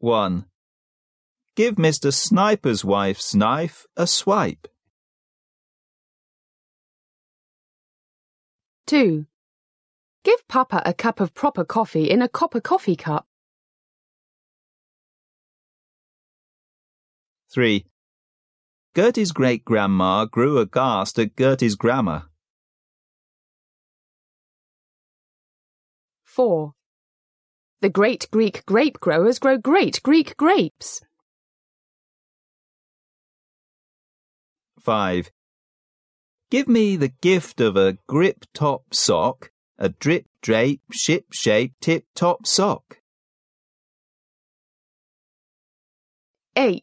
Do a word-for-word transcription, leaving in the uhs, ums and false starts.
one. Give Mister Sniper's wife's knife a swipe. two. Give Papa a cup of proper coffee in a copper coffee cup. three. Gertie's great-grandma grew aghast at Gertie's grammar. four. The great Greek grape growers grow great Greek grapes. five. Give me the gift of a grip-top sock, a drip-drape, ship-shape, tip-top sock. eight.